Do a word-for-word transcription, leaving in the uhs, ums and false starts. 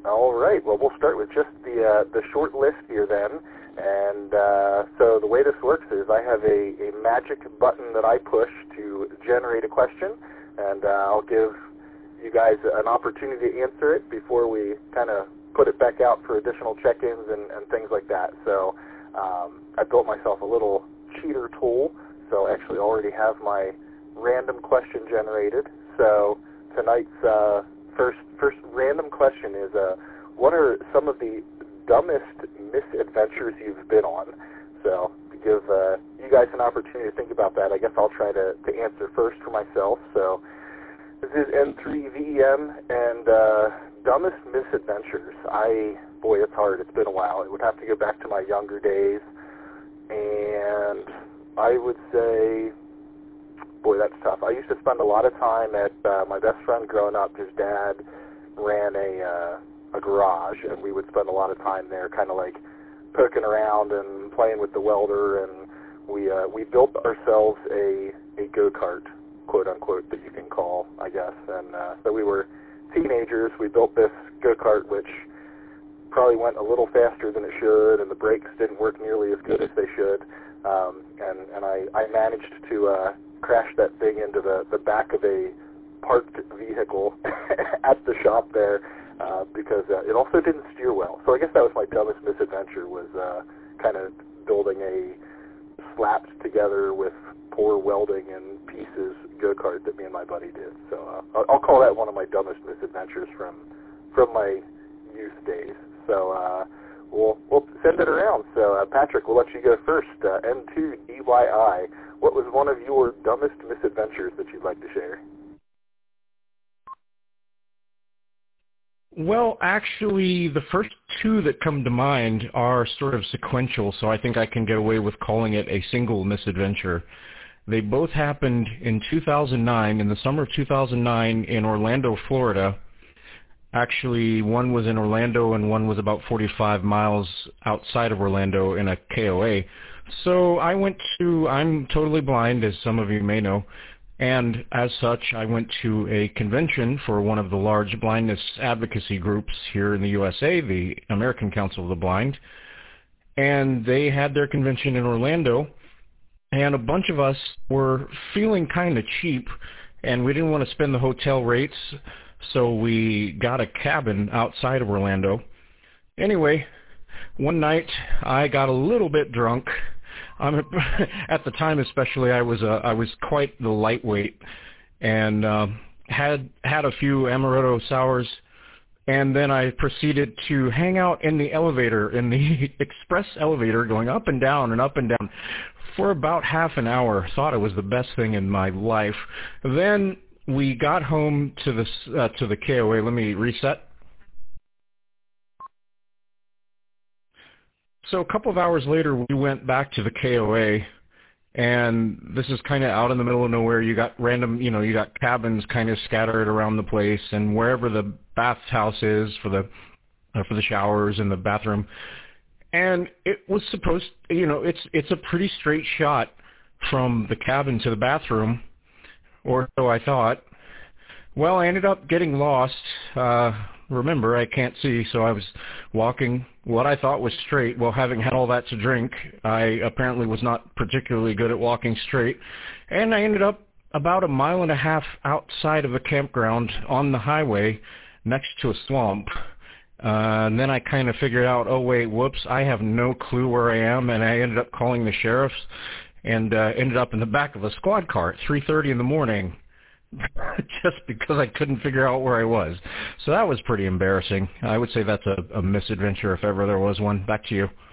All right. Well, we'll start with just the uh, the short list here then. And uh, so the way this works is I have a, a magic button that I push to generate a question, and uh, I'll give you guys an opportunity to answer it before we kind of put it back out for additional check-ins and, and things like that. So um, I built myself a little cheater tool, so I actually already have my random question generated. So tonight's uh, first first random question is, uh, what are some of the dumbest misadventures you've been on? So to give uh, you guys an opportunity to think about that, I guess I'll try to, to answer first for myself. So this is N three V E M, and uh, dumbest misadventures. I, boy, it's hard. It's been a while. It would have to go back to my younger days, and I would say, boy, that's tough. I used to spend a lot of time at uh, my best friend growing up. His dad ran a uh, a garage, and we would spend a lot of time there, kind of like poking around and playing with the welder, and we uh, we built ourselves a a go-kart, quote unquote, that you can call, I guess. And uh, so we were teenagers. We built this go-kart, which probably went a little faster than it should, and the brakes didn't work nearly as good as they should. Um, and and I, I managed to uh, crash that thing into the, the back of a parked vehicle at the shop there, uh, because uh, it also didn't steer well. So I guess that was my dumbest misadventure, was uh, kind of building a slapped together with poor welding and pieces go-kart that me and my buddy did. So uh, I'll, I'll call that one of my dumbest misadventures from from my youth days. So uh, we'll, we'll send it around. So uh, Patrick, we'll let you go first. Uh, N two D Y I, what was one of your dumbest misadventures that you'd like to share? Well, actually, the first two that come to mind are sort of sequential, so I think I can get away with calling it a single misadventure. They both happened in two thousand nine, in the summer of two thousand nine, in Orlando, Florida. Actually, one was in Orlando and one was about forty-five miles outside of Orlando in a K O A. So I went to, I'm totally blind, as some of you may know, and as such, I went to a convention for one of the large blindness advocacy groups here in the U S A, the American Council of the Blind, and they had their convention in Orlando, and a bunch of us were feeling kind of cheap, and we didn't want to spend the hotel rates, so we got a cabin outside of Orlando. Anyway, one night I got a little bit drunk. I'm, at the time especially, I was uh, I was quite the lightweight, and uh, had had a few Amaretto sours, and then I proceeded to hang out in the elevator, in the express elevator, going up and down and up and down for about half an hour. Thought it was the best thing in my life. Then we got home to the uh, to the K O A. Let me reset. So a couple of hours later, we went back to the K O A, and this is kind of out in the middle of nowhere. You got random, you know, you got cabins kind of scattered around the place, and wherever the bathhouse is for the uh, for the showers and the bathroom. And it was supposed, you know, it's it's a pretty straight shot from the cabin to the bathroom, or so I thought. Well, I ended up getting lost. Uh, remember, I can't see, so I was walking what I thought was straight. Well, having had all that to drink, I apparently was not particularly good at walking straight, and I ended up about a mile and a half outside of a campground on the highway next to a swamp. Uh, and then I kind of figured out, oh, wait, whoops, I have no clue where I am, and I ended up calling the sheriffs and uh, ended up in the back of a squad car at three thirty in the morning just because I couldn't figure out where I was. So that was pretty embarrassing. I would say that's a, a misadventure if ever there was one. Back to you.